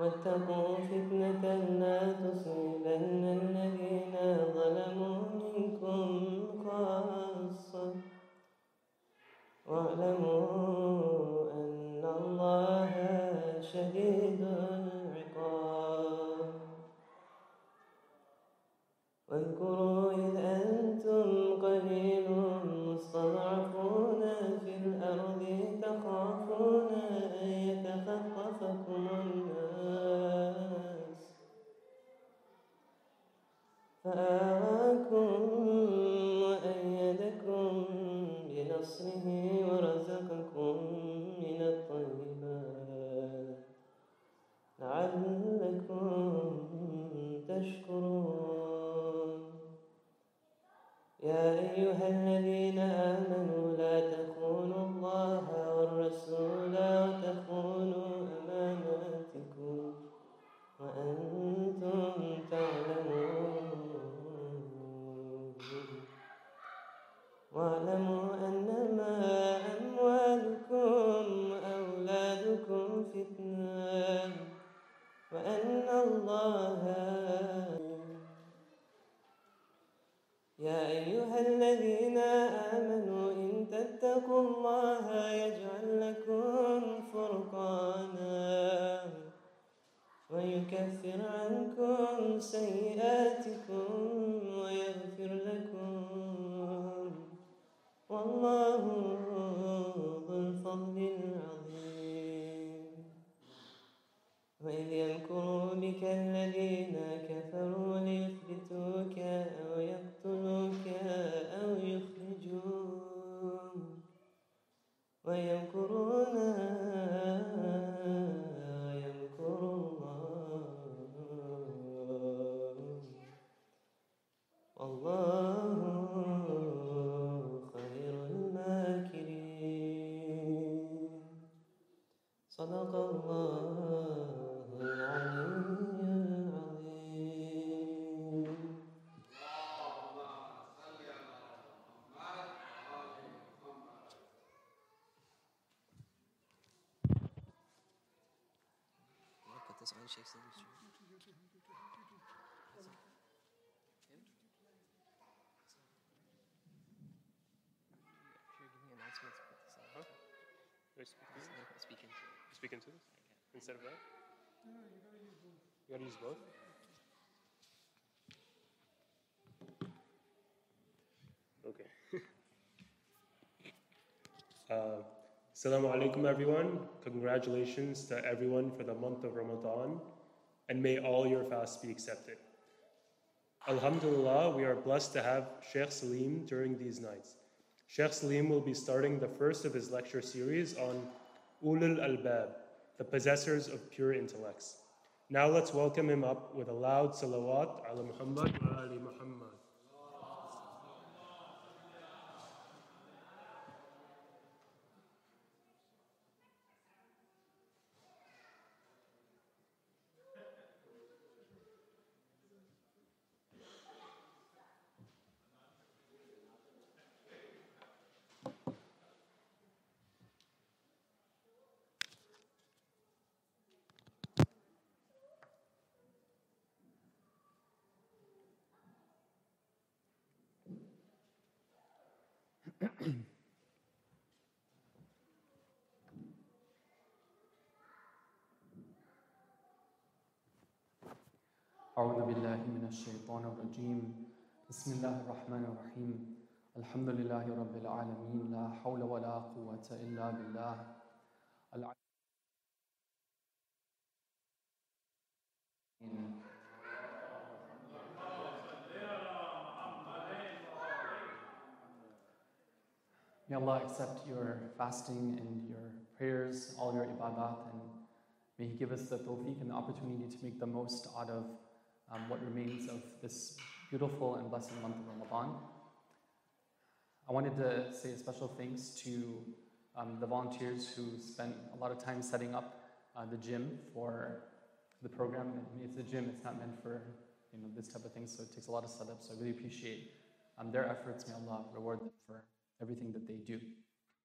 واتقوا فتنة لا تصيبن الذين ظلموا منكم خاصة واعلموا أن الله شديد العقاب. واذكروا إذ أنتم قليل مستضعفون في الأرض تخافون أن يتخطفكم الناس فآواكم وأيدكم بنصره ورزقكم من الطيبات لعلكم تشكرون. يا أيها الذين آمنوا لا تخونوا الله والرسول وتخونوا أماناتكم وأنتم تعلمون. واعلموا أنما أموالكم وأولادكم فتنة وأن الله. يا أيها الذين آمنوا إن تتقوا الله يجعل لكم فرقانا ويكفر عنكم سيئاتكم ويغفر لكم والله ذو الفضل العظيم. وإذ يمكر بك الذين كفروا ليثبتوك أو يقتلوك أو يخرجوك ويمكرون ويمكر الله والله خير الماكرين. صدق الله العلي العظيم. Put this on Sheikh Salim's stream. If you're giving announcements, put this on. Huh? Speak into it. Speak into this instead of that? No, you gotta use both. Okay. Assalamu alaikum, everyone. Congratulations to everyone for the month of Ramadan, and may all your fasts be accepted. Alhamdulillah, we are blessed to have Sheikh Salim during these nights. Sheikh Salim will be starting the first of his lecture series on Ulul Albab, the possessors of pure intellects. Now let's welcome him up with a loud salawat ala Muhammad wa ali Muhammad. أعوذ بالله من الشيطان الرجيم بسم الله الرحمن الرحيم الحمد لله رب العالمين لا حول ولا قوة إلا بالله العلي. May Allah accept your fasting and your prayers, all your ibadat, and may He give us the tawfiq and the opportunity to make the most out of what remains of this beautiful and blessed month of Ramadan. I wanted to say a special thanks to the volunteers who spent a lot of time setting up the gym for the program. I mean, it's a gym, it's not meant for this type of thing, so it takes a lot of setup, so I really appreciate their efforts. May Allah reward them for everything that they do.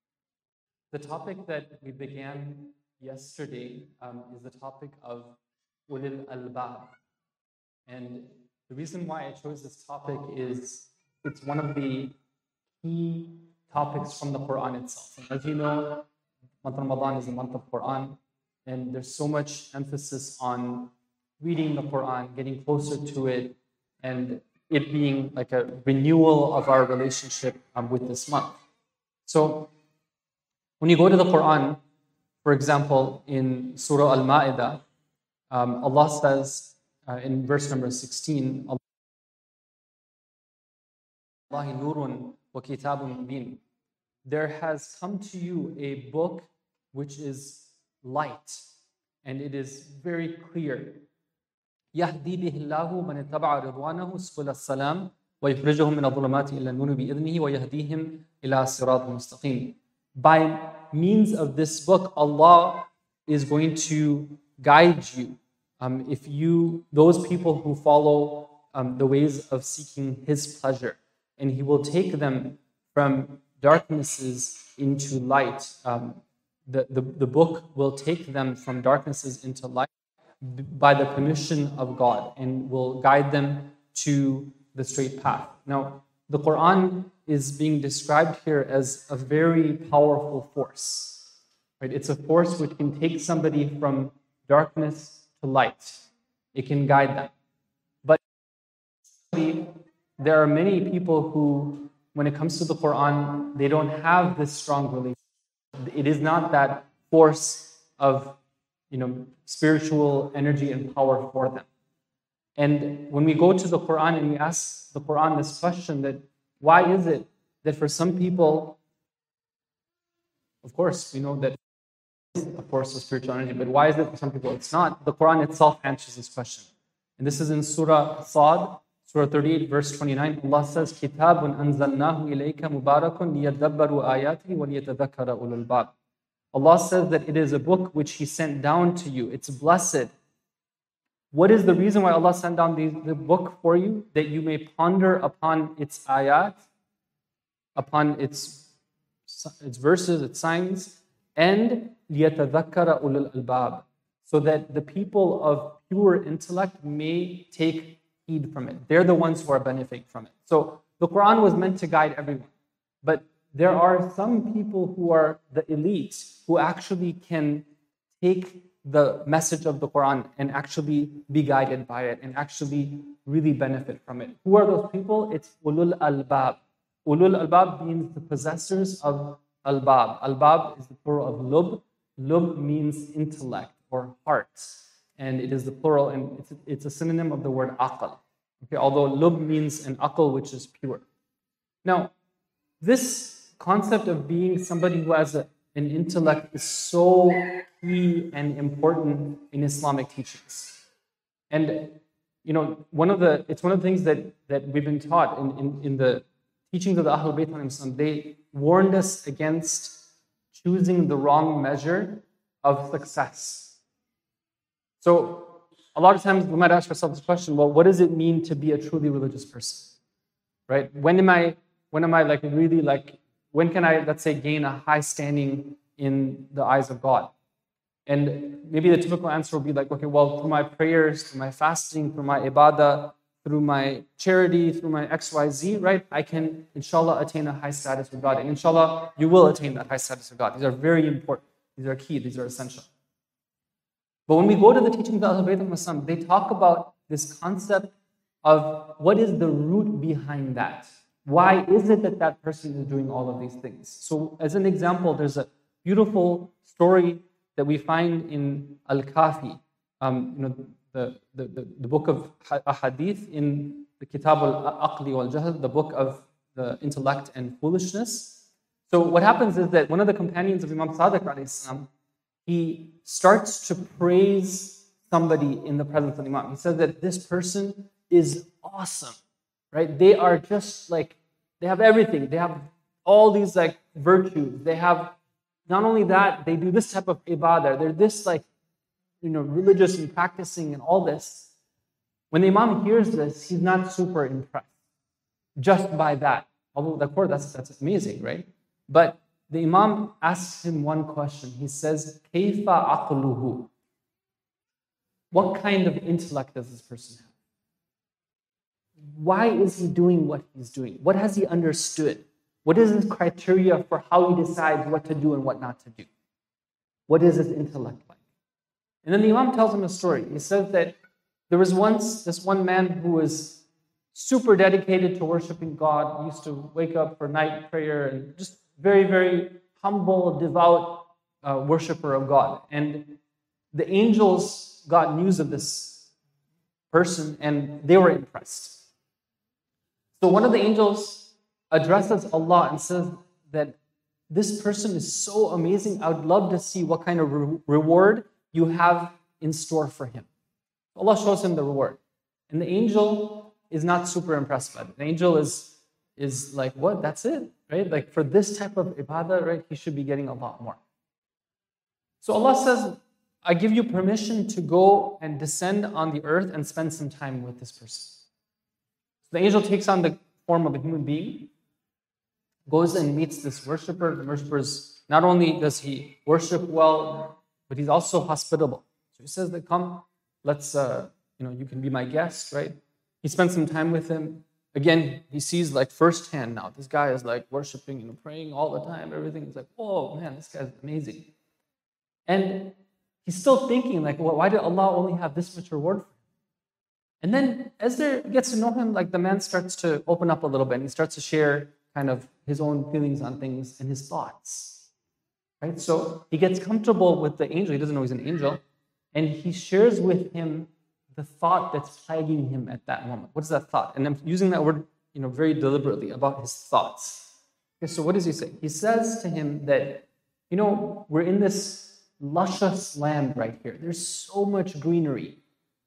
The topic that we began yesterday is the topic of ulil albab. And the reason why I chose this topic is it's one of the key topics from the Quran itself. And as you know, month Ramadan is a month of Quran, and there's so much emphasis on reading the Quran, getting closer to it, and it being like a renewal of our relationship with this month. So when you go to the Quran, for example, in Surah Al-Ma'idah, Allah says in verse number 16, Allahi nurun wa kitabun mubin. There has come to you a book which is light, and it is very clear. يهدي به الله من اتبع رضوانه سبل السلام ويخرجهم من الظلمات إلى النور بإذنه ويهديهم إلى صراط مستقيم. By means of this book, Allah is going to guide you. Those people who follow the ways of seeking His pleasure, and He will take them from darknesses into light. The book will take them from darknesses into light by the permission of God, and will guide them to the straight path. Now, the Quran is being described here as a very powerful force. Right? It's a force which can take somebody from darkness to light. It can guide them. But there are many people who, when it comes to the Quran, they don't have this strong relationship. It is not that force of spiritual energy and power for them. And when we go to the Quran and we ask the Quran this question, that why is it that for some people, of course, we know that it's a force of spiritual energy, but why is it for some people it's not? The Quran itself answers this question. And this is in Surah Sad, Surah 38, verse 29. Allah says, كِتَابٌ أَنزَلْنَاهُ إِلَيْكَ مُبَارَكٌ لِيَدَّبَّرُوا آيَاتِهِ وَلِيَتَذَكَّرَ أُولُو الْأَلْبَابِ. Allah says that it is a book which He sent down to you. It's blessed. What is the reason why Allah sent down the book for you? That you may ponder upon its ayat, upon its verses, its signs, and لِيَتَذَكَّرَ أُولُو الْأَلْبَابِ, so that the people of pure intellect may take heed from it. They're the ones who are benefiting from it. So the Quran was meant to guide everyone. But there are some people who are the elite who actually can take the message of the Quran and actually be guided by it and actually really benefit from it. Who are those people? It's ulul albab. Ulul albab means the possessors of albab. Albab is the plural of lub. Lub means intellect or heart. And it is the plural, and it's a synonym of the word aql. Okay, although lub means an aql, which is pure. Now, this concept of being somebody who has an intellect is so key and important in Islamic teachings. And it's one of the things that we've been taught in the teachings of the Ahlul Bayt. They warned us against choosing the wrong measure of success. So a lot of times we might ask ourselves this question: well, what does it mean to be a truly religious person? Right? When am I when can I, let's say, gain a high standing in the eyes of God? And maybe the typical answer will be like, okay, well, through my prayers, through my fasting, through my ibadah, through my charity, through my XYZ, right? I can, inshallah, attain a high status with God. And inshallah, you will attain that high status with God. These are very important. These are key. These are essential. But when we go to the teachings of Ahlul Bayt, they talk about this concept of what is the root behind that. Why is it that that person is doing all of these things? So as an example, there's a beautiful story that we find in Al-Kafi, the book of Hadith in the Kitab al-Aqli wal-Jahl, the book of the intellect and foolishness. So what happens is that one of the companions of Imam Sadiq alayhi salam, he starts to praise somebody in the presence of the Imam. He says that this person is awesome, right? They are just like, they have everything. They have all these like virtues. They have, not only that, they do this type of ibadah. They're this like, religious and practicing and all this. When the Imam hears this, he's not super impressed just by that. Although, of course, that's amazing, right? But the Imam asks him one question. He says, "Kayfa aqluhu?" what kind of intellect does this person have? Why is he doing what he's doing? What has he understood? What is his criteria for how he decides what to do and what not to do? What is his intellect like? And then the Imam tells him a story. He says that there was once this one man who was super dedicated to worshiping God. He used to wake up for night prayer and just very, very humble, devout worshiper of God. And the angels got news of this person and they were impressed. So one of the angels addresses Allah and says that this person is so amazing. I would love to see what kind of reward you have in store for him. Allah shows him the reward. And the angel is not super impressed by it. The angel is like, what? That's it, right? Like for this type of ibadah, right? He should be getting a lot more. So Allah says, I give you permission to go and descend on the earth and spend some time with this person. So the angel takes on the form of a human being, goes and meets this worshiper. The worshiper's, not only does he worship well, but he's also hospitable. So he says that come, let's, you can be my guest, right? He spends some time with him. Again, he sees like firsthand now, this guy is like worshiping, praying all the time. Everything is like, oh man, this guy's amazing. And he's still thinking like, well, why did Allah only have this much reward for him? And then as there gets to know him, like the man starts to open up a little bit and he starts to share kind of his own feelings on things and his thoughts, right? So he gets comfortable with the angel. He doesn't know he's an angel. And he shares with him the thought that's plaguing him at that moment. What is that thought? And I'm using that word, very deliberately about his thoughts. Okay, so what does he say? He says to him that, we're in this luscious land right here. There's so much greenery.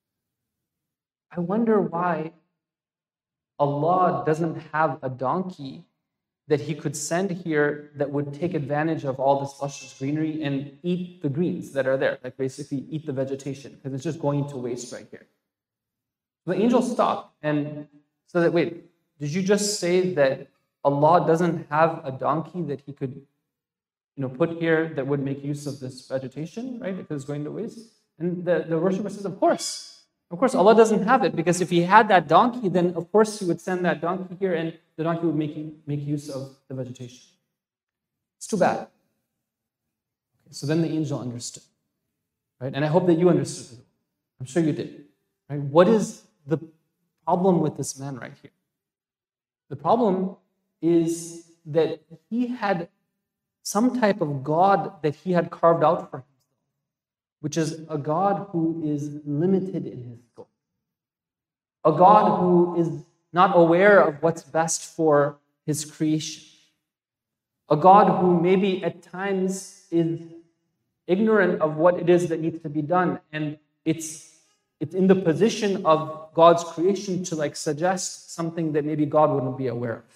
I wonder why Allah doesn't have a donkey that he could send here that would take advantage of all this luscious greenery and eat the greens that are there, like basically eat the vegetation, because it's just going to waste right here. The angel stopped and said that, wait, did you just say that Allah doesn't have a donkey that he could put here that would make use of this vegetation, right? Because it's going to waste? And the worshiper says, of course. Of course, Allah doesn't have it, because if he had that donkey, then of course he would send that donkey here and the donkey would make use of the vegetation. It's too bad. Okay, so then the angel understood, right? And I hope that you understood it. I'm sure you did, right? What is the problem with this man right here? The problem is that he had some type of God that he had carved out for him, which is a God who is limited in his scope. A God who is not aware of what's best for his creation. A God who maybe at times is ignorant of what it is that needs to be done, and it's in the position of God's creation to suggest something that maybe God wouldn't be aware of.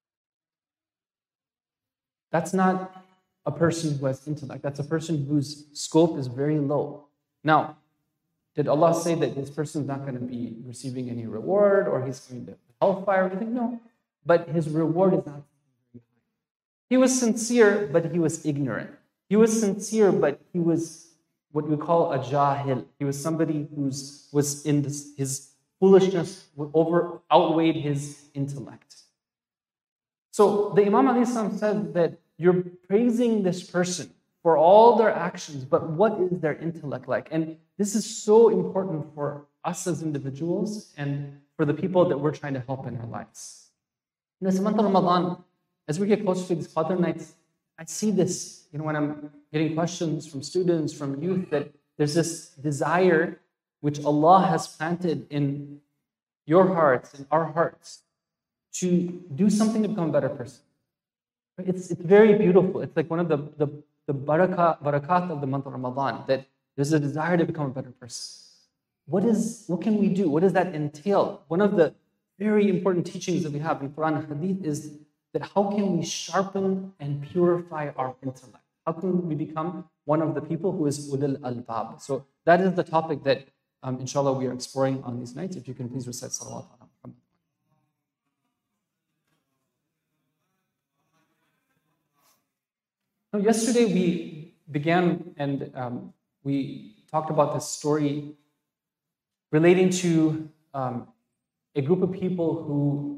That's not a person who has intellect. That's a person whose scope is very low. Now, did Allah say that this person is not going to be receiving any reward or he's going to hellfire or anything? No. But his reward is not very high. He was sincere, but he was ignorant. He was sincere, but he was what we call a jahil. He was somebody who was in his foolishness outweighed his intellect. So the Imam ﷺ said that you're praising this person for all their actions, but what is their intellect like? And this is so important for us as individuals and for the people that we're trying to help in our lives. In this month of Ramadan, as we get closer to these Qadr nights, I see this, when I'm getting questions from students, from youth, that there's this desire which Allah has planted in your hearts, in our hearts, to do something to become a better person. It's very beautiful. It's like one of the barakat of the month of Ramadan, that there's a desire to become a better person. What can we do? What does that entail? One of the very important teachings that we have in Quran and Hadith is that how can we sharpen and purify our intellect? How can we become one of the people who is ulul albab? So that is the topic that, inshallah, we are exploring on these nights. If you can please recite salawat ala Muhammad. Yesterday we began and we talked about this story relating to a group of people who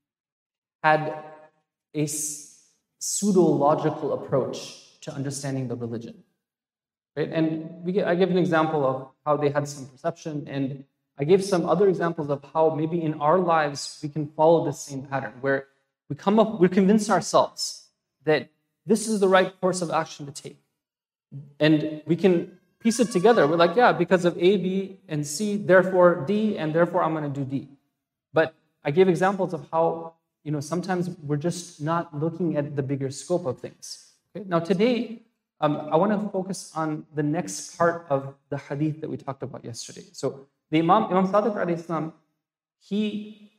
had a pseudo-logical approach to understanding the religion. Right? And I gave an example of how they had some perception, and I gave some other examples of how maybe in our lives we can follow the same pattern, where we convince ourselves that this is the right course of action to take. And we can piece it together. We're like, yeah, because of A, B, and C, therefore D, and therefore I'm going to do D. But I gave examples of how, sometimes we're just not looking at the bigger scope of things. Okay? Now today, I want to focus on the next part of the hadith that we talked about yesterday. So the Imam Sadiq alayhi salam, he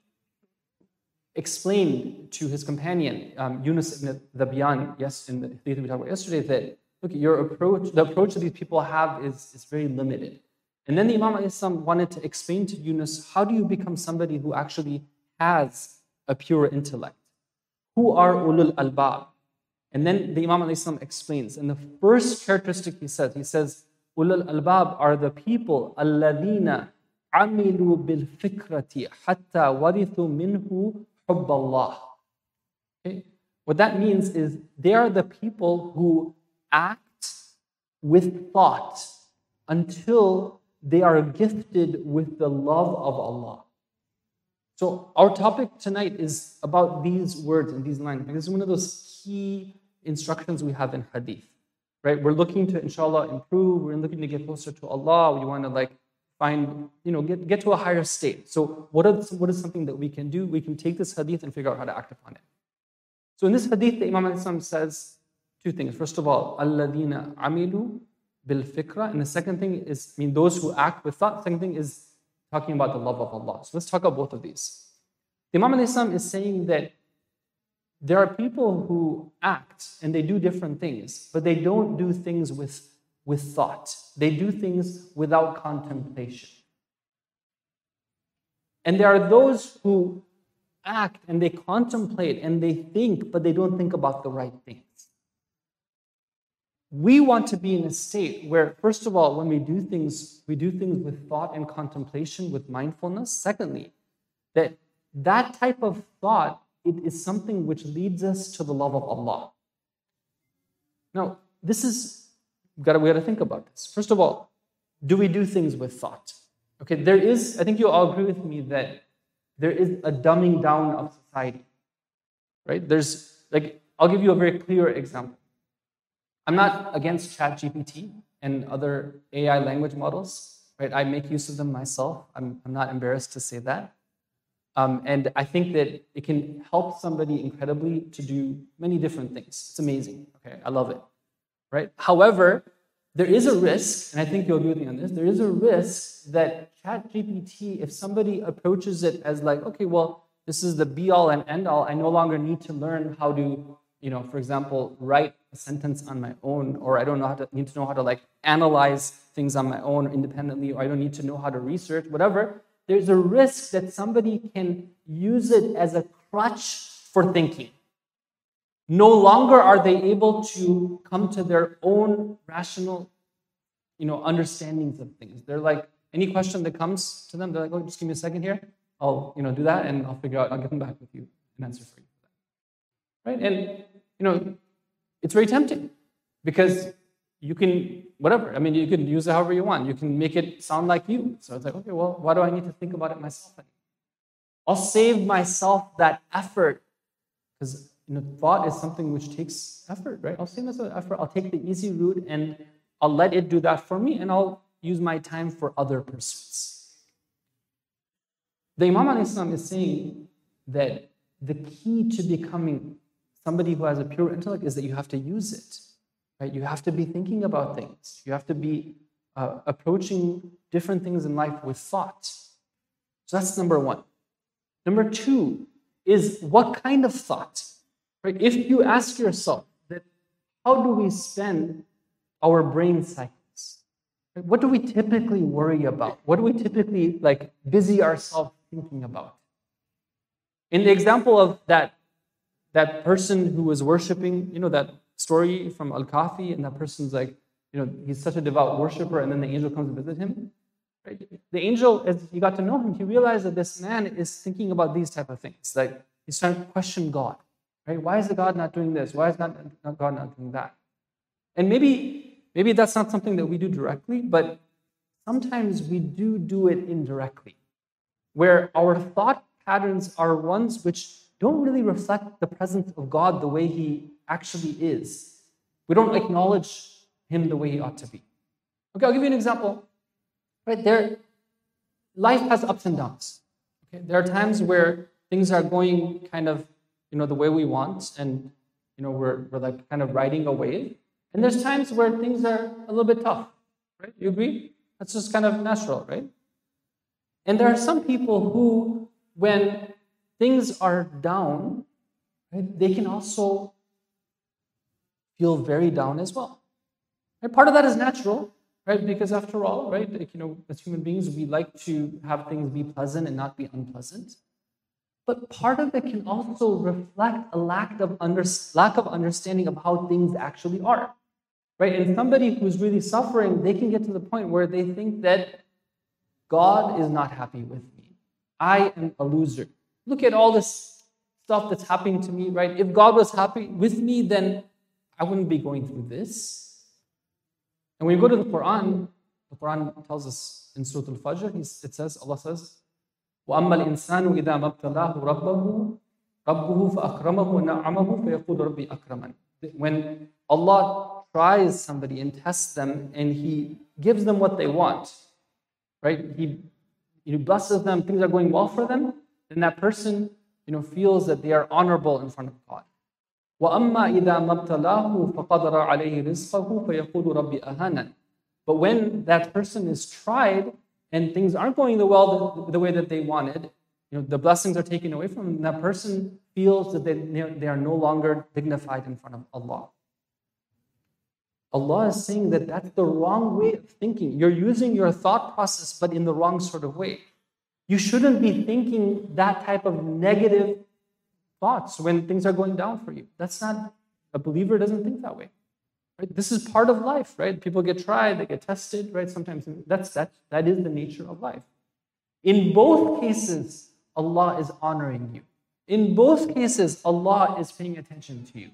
explained to his companion, Yunus ibn Dhabiyan, in the hadith we talked about yesterday, that look, the approach that these people have is very limited. And then the Imam alayhi salam wanted to explain to Yunus, how do you become somebody who actually has a pure intellect? Who are ulul albab? And then the Imam alayhi salam explains, and the first characteristic he says, ulul albab are the people, alladhina amilu bil fikrati hatta warithu minhu hubballah. Okay? What that means is they are the people who act with thought until they are gifted with the love of Allah. So our topic tonight is about these words and these lines, because it's one of those key instructions we have in hadith, right? We're looking to, inshallah, improve. We're looking to get closer to Allah. We want to find, get to a higher state. So what is something that we can do? We can take this hadith and figure out how to act upon it. So in this hadith, the Imam al-Islam says two things. First of all, alladhina amilu bil fikra, and the second thing is, those who act with thought. Second thing is talking about the love of Allah. So let's talk about both of these. The Imam al-Islam is saying that there are people who act and they do different things, but they don't do things with thought. They do things without contemplation. And there are those who act and they contemplate and they think, but they don't think about the right things. We want to be in a state where, first of all, when we do things with thought and contemplation, with mindfulness. Secondly, that type of thought, it is something which leads us to the love of Allah. Now, we got to think about this. First of all, do we do things with thought? Okay, I think you'll all agree with me that there is a dumbing down of society, right? I'll give you a very clear example. I'm not against ChatGPT and other AI language models, right? I make use of them myself. I'm not embarrassed to say that. And I think that it can help somebody incredibly to do many different things. It's amazing. Okay, I love it, right? However, there is a risk, and I think you'll agree with me on this, there is a risk that ChatGPT, if somebody approaches it as okay, well, this is the be-all and end-all, I no longer need to learn how to, for example, write a sentence on my own, or I don't need to know how to analyze things on my own independently, or I don't need to know how to research, whatever. There's a risk that somebody can use it as a crutch for thinking. No longer are they able to come to their own rational, understandings of things. They're any question that comes to them, they're oh, just give me a second here. I'll, do that, and I'll figure out, I'll get them back with you, an answer for you. Right? And, it's very tempting because you can, whatever. You can use it however you want. You can make it sound like you. So it's okay, well, why do I need to think about it myself anymore? I'll save myself that effort because thought is something which takes effort, right? I'll save myself effort. I'll take the easy route and I'll let it do that for me, and I'll use my time for other pursuits. The Imam al-Islam is saying that the key to becoming somebody who has a pure intellect is that you have to use it. Right? You have to be thinking about things. You have to be approaching different things in life with thought. So that's number one. Number two is what kind of thought? Right? If you ask yourself that, how do we spend our brain cycles? Right? What do we typically worry about? What do we typically busy ourselves thinking about? In the example of that person who was worshiping, that story from Al-Kahfi, and that person's he's such a devout worshiper, and then the angel comes to visit him. Right? The angel, as he got to know him, he realized that this man is thinking about these type of things. Like he's trying to question God. Right? Why is God not doing this? Why is God not doing that? And maybe that's not something that we do directly, but sometimes we do it indirectly, where our thought patterns are ones which don't really reflect the presence of God the way he actually is. We don't acknowledge him the way he ought to be. Okay, I'll give you an example. Right there, life has ups and downs. Okay, there are times where things are going kind of, the way we want, and we're like kind of riding a wave. And there's times where things are a little bit tough. Right? You agree? That's just kind of natural, right? And there are some people who, when things are down, right, they can also feel very down as well. Right? Part of that is natural, right? Because after all, right, as human beings, we like to have things be pleasant and not be unpleasant. But part of it can also reflect a lack of understanding of how things actually are. Right? And somebody who's really suffering, they can get to the point where they think that God is not happy with me. I am a loser. Look at all this stuff that's happening to me, right? If God was happy with me, then I wouldn't be going through this. And when you go to the Quran tells us in Surah Al-Fajr, Allah says, وَأَمَّا الْإِنسَانُ إِذَا مَبْتَلَاهُ رَبَّهُ فَأَكْرَمَهُ وَنَعَّمَهُ فَيَقُولُ رَبِّي أَكْرَمَنِ. When Allah tries somebody and tests them and he gives them what they want, right? He blesses them, things are going well for them, then that person feels that they are honorable in front of God. وَأَمَّا إِذَا مَبْتَلَاهُ فَقَدَرَ عَلَيْهِ رِزْقَهُ فَيَقُولُ رَبِّي أَهَانَنِ. But when that person is tried and things aren't going the way that they wanted, the blessings are taken away from them, and that person feels that they are no longer dignified in front of Allah. Allah is saying that that's the wrong way of thinking. You're using your thought process, but in the wrong sort of way. You shouldn't be thinking that type of negative thoughts when things are going down for you. That's not, a believer doesn't think that way. Right? This is part of life, right? People get tried, they get tested, right? Sometimes that is the nature of life. In both cases, Allah is honoring you. In both cases, Allah is paying attention to you.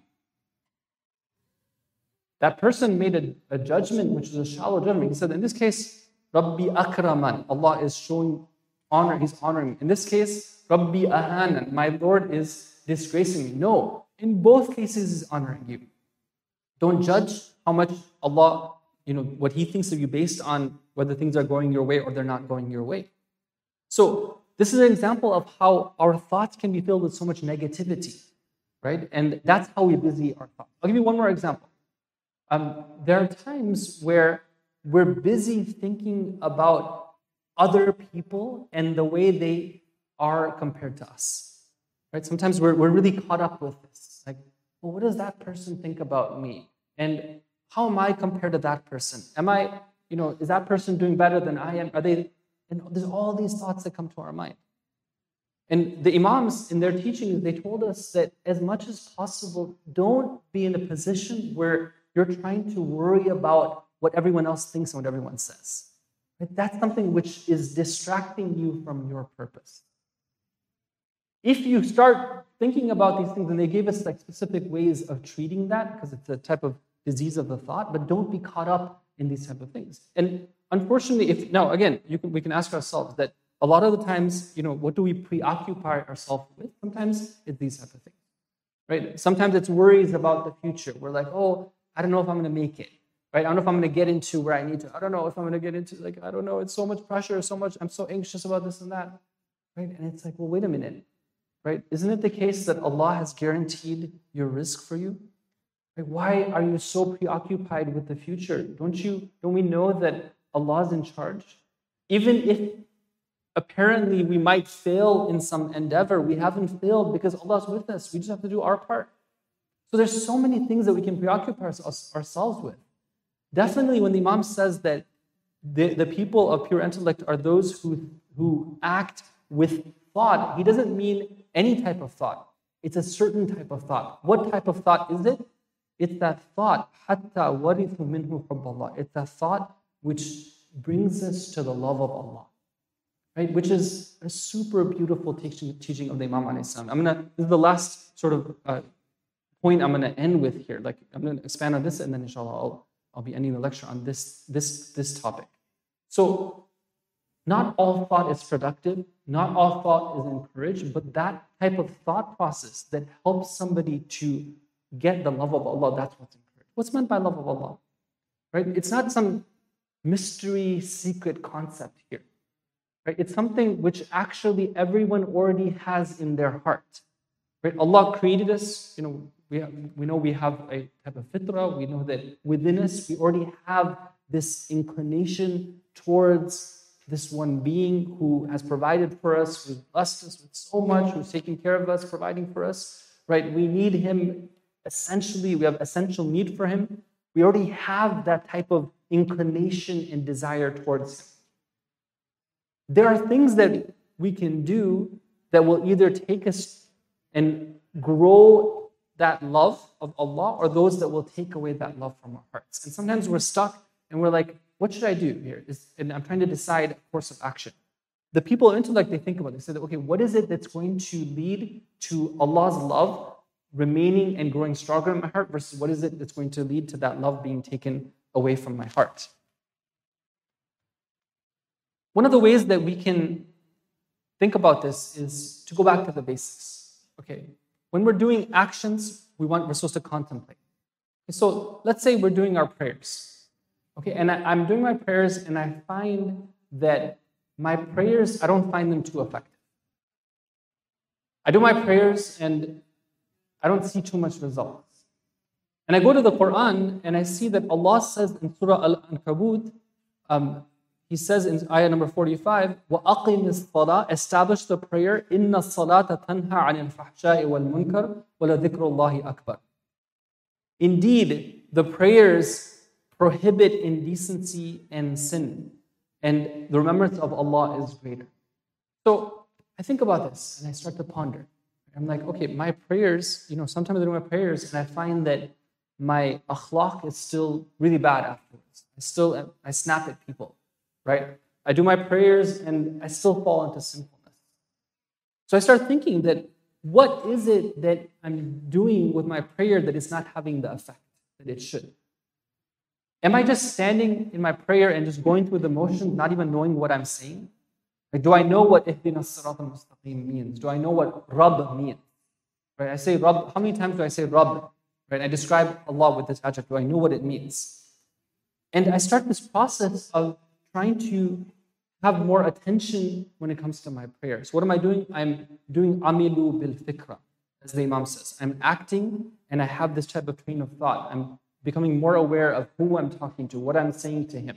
That person made a judgment which is a shallow judgment. He said, in this case, Rabbi Akraman, Allah is showing honor, He's honoring me. In this case, Rabbi Ahanan, my Lord is disgracing me. No, in both cases, He's honoring you. Don't judge how much Allah, what He thinks of you based on whether things are going your way or they're not going your way. So this is an example of how our thoughts can be filled with so much negativity, right? And that's how we busy our thoughts. I'll give you one more example. There are times where we're busy thinking about other people and the way they are compared to us. Right? Sometimes we're really caught up with this. Like, well, what does that person think about me? And how am I compared to that person? Is that person doing better than I am? There's all these thoughts that come to our mind. And the Imams, in their teachings, they told us that as much as possible, don't be in a position where you're trying to worry about what everyone else thinks and what everyone says. Right? That's something which is distracting you from your purpose. If you start thinking about these things, and they gave us like specific ways of treating that, because it's a type of disease of the thought, but don't be caught up in these type of things. And unfortunately, we can ask ourselves that a lot of the times, what do we preoccupy ourselves with? Sometimes it's these type of things, right? Sometimes it's worries about the future. We're like, oh, I don't know if I'm going to make it, right? I don't know if I'm going to get into where I need to. I don't know if I'm going to get into, I don't know. It's so much pressure, I'm so anxious about this and that, right? And it's like, well, wait a minute, right? Isn't it the case that Allah has guaranteed your rizq for you? Right? Why are you so preoccupied with the future? Don't we know that Allah is in charge? Even if apparently we might fail in some endeavor, we haven't failed because Allah is with us. We just have to do our part. So there's so many things that we can preoccupy ourselves with. Definitely when the Imam says that the people of pure intellect are those who act with thought, he doesn't mean any type of thought. It's a certain type of thought. What type of thought is it? It's that thought, حَتَّى وَرِثُ مِنْهُ حُبَّ اللَّهِ. It's that thought which brings us to the love of Allah, right? Which is a super beautiful teaching of the Imam alayhi salam. This is the last sort of point I'm gonna end with here. Like I'm gonna expand on this, and then inshallah I'll be ending the lecture on this topic. So not all thought is productive, not all thought is encouraged, but that type of thought process that helps somebody to get the love of Allah, that's what's encouraged. What's meant by love of Allah? Right? It's not some mystery, secret concept here. Right? It's something which actually everyone already has in their heart. Right? Allah created us, we know we have a type of fitrah, we know that within us we already have this inclination towards this one being who has provided for us, who's blessed us with so much, who's taking care of us, providing for us, right? We need him essentially, we have essential need for him. We already have that type of inclination and desire towards him. There are things that we can do that will either take us and grow that love of Allah, or those that will take away that love from our hearts. And sometimes we're stuck and we're like, what should I do here? And I'm trying to decide a course of action. The people of intellect, they think about it. They say, okay, what is it that's going to lead to Allah's love remaining and growing stronger in my heart versus what is it that's going to lead to that love being taken away from my heart? One of the ways that we can think about this is to go back to the basics. Okay, when we're doing actions, we're supposed to contemplate. So let's say we're doing our prayers. Okay, and I'm doing my prayers and I find that my prayers, I don't find them too effective. I do my prayers and I don't see too much results. And I go to the Quran and I see that Allah says in Surah Al-Ankabut, He says in ayah number 45, وَأَقِمِ الصَّلَاةَ, establish the prayer, إِنَّ الصَّلَاةَ تَنْهَى عَنِ الْفَحْشَاءِ وَالْمُنْكَرِ وَلَذِكْرُ اللَّهِ أَكْبَرُ. Indeed, the prayers prohibit indecency and sin, and the remembrance of Allah is greater. So I think about this and I start to ponder. I'm like, okay, my prayers, sometimes I do my prayers and I find that my akhlaq is still really bad afterwards. I snap at people, right? I do my prayers and I still fall into sinfulness. So I start thinking that what is it that I'm doing with my prayer that is not having the effect that it should? Am I just standing in my prayer and just going through the motions, not even knowing what I'm saying? Like, do I know what ihdina as-sirat al-mustaqim means? Do I know what Rabb means? Right? I say Rabb, how many times do I say Rabb? Right? I describe Allah with this adjective. Do I know what it means? And I start this process of trying to have more attention when it comes to my prayers. What am I doing? I'm doing amilu bil fikra, as the Imam says. I'm acting and I have this type of train of thought. I'm becoming more aware of who I'm talking to, what I'm saying to him.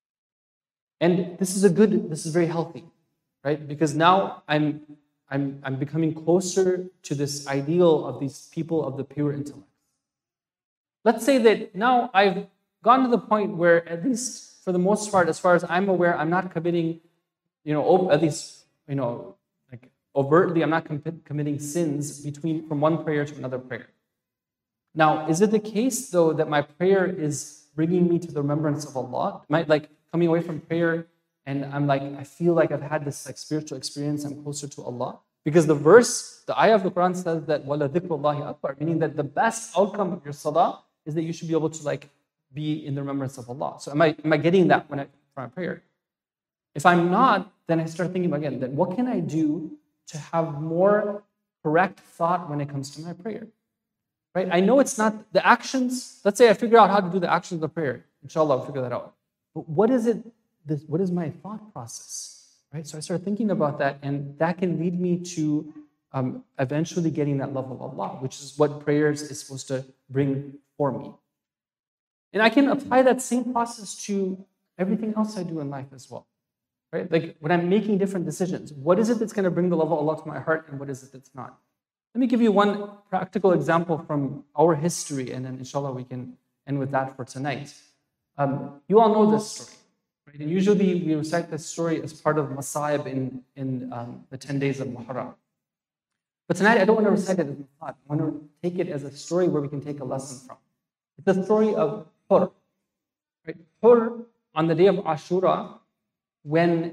And this is very healthy, right? Because now I'm becoming closer to this ideal of these people of the pure intellect. Let's say that now I've gone to the point where, at least for the most part, as far as I'm aware, I'm not committing, at least, like overtly, I'm not committing sins from one prayer to another prayer. Now, is it the case, though, that my prayer is bringing me to the remembrance of Allah? Am I like coming away from prayer and I'm like, I feel like I've had this like spiritual experience, I'm closer to Allah? Because the ayah of the Quran says that وَلَذِكْرُ اللَّهِ أَكْبَرُ, meaning that the best outcome of your salah is that you should be able to like be in the remembrance of Allah. So am I getting that when I pray? If I'm not, then I start thinking again, that what can I do to have more correct thought when it comes to my prayer? Right? I know it's not the actions. Let's say I figure out how to do the actions of the prayer. Inshallah, I'll figure that out. But what is it? What is my thought process? Right? So I start thinking about that, and that can lead me to eventually getting that love of Allah, which is what prayers is supposed to bring for me. And I can apply that same process to everything else I do in life as well. Right? Like when I'm making different decisions, what is it that's going to bring the love of Allah to my heart, and what is it that's not? Let me give you one practical example from our history, and then inshallah we can end with that for tonight. You all know this story, right? And usually we recite this story as part of Masa'ib in the 10 days of Muharram. But tonight I don't want to recite it as Masa'ib. I want to take it as a story where we can take a lesson from. It's the story of Hur. Right? Hur on the day of Ashura, when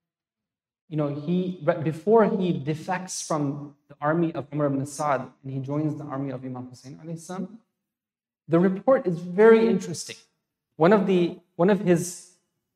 before he defects from the army of Umar ibn Sa'd and he joins the army of Imam Hussein alayhi salam, the report is very interesting. One of his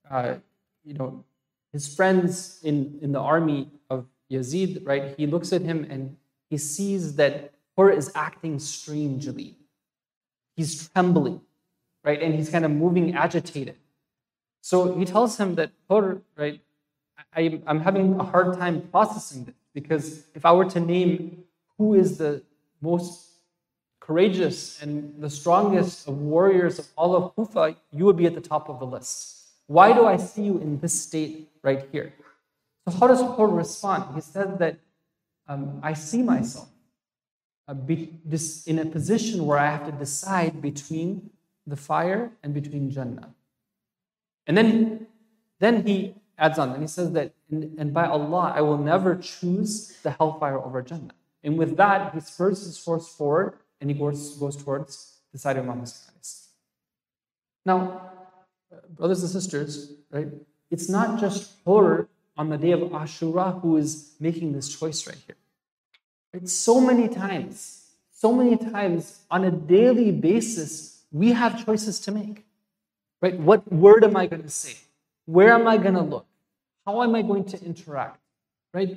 his friends in the army of Yazid, right? He looks at him and he sees that Hur is acting strangely. He's trembling, right? And he's kind of moving agitated. So he tells him that Hur, right? I'm having a hard time processing this, because if I were to name who is the most courageous and the strongest of warriors of all of Kufa, you would be at the top of the list. Why do I see you in this state right here? So how does Hur respond? He says that I see myself in a position where I have to decide between the fire and between Jannah. And then he adds on, and he says that, and by Allah, I will never choose the hellfire over Jannah. And with that, he spurs his horse forward and he goes towards the side of Imam Hussein. Now, brothers and sisters, right? It's not just Hur on the day of Ashura who is making this choice right here. Right? So many times on a daily basis, we have choices to make. Right? What word am I going to say? Where am I going to look? How am I going to interact? Right?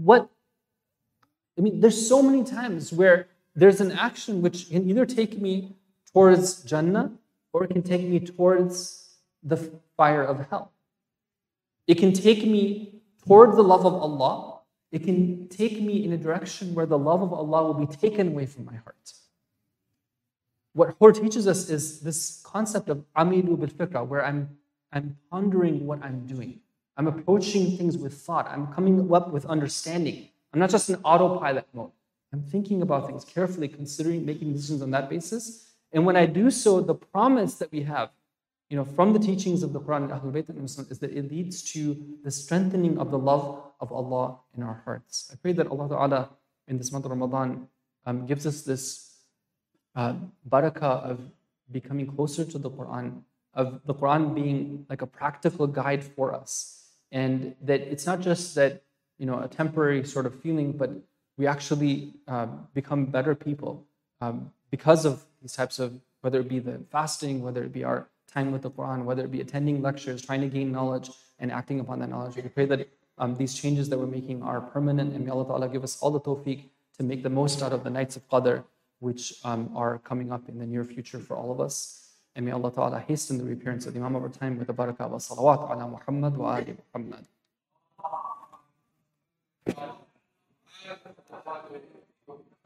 There's so many times where there's an action which can either take me towards Jannah or it can take me towards the fire of hell. It can take me toward the love of Allah. It can take me in a direction where the love of Allah will be taken away from my heart. What Hur teaches us is this concept of amilu bil fikra, where I'm pondering what I'm doing. I'm approaching things with thought. I'm coming up with understanding. I'm not just in autopilot mode. I'm thinking about things carefully, considering making decisions on that basis. And when I do so, the promise that we have, from the teachings of the Quran and Ahlul Bayt and Muslim, is that it leads to the strengthening of the love of Allah in our hearts. I pray that Allah Ta'ala in this month of Ramadan gives us this barakah of becoming closer to the Quran, of the Quran being like a practical guide for us. And that it's not just that, a temporary sort of feeling, but we actually become better people because of these types of, whether it be the fasting, whether it be our time with the Quran, whether it be attending lectures, trying to gain knowledge and acting upon that knowledge. We pray that these changes that we're making are permanent, and may Allah Ta'ala give us all the tawfiq to make the most out of the nights of Qadr, which are coming up in the near future for all of us. And may Allah Ta'ala hasten the reappearance of the Imam of our time with the barakah of salawat ala Muhammad wa ali Muhammad.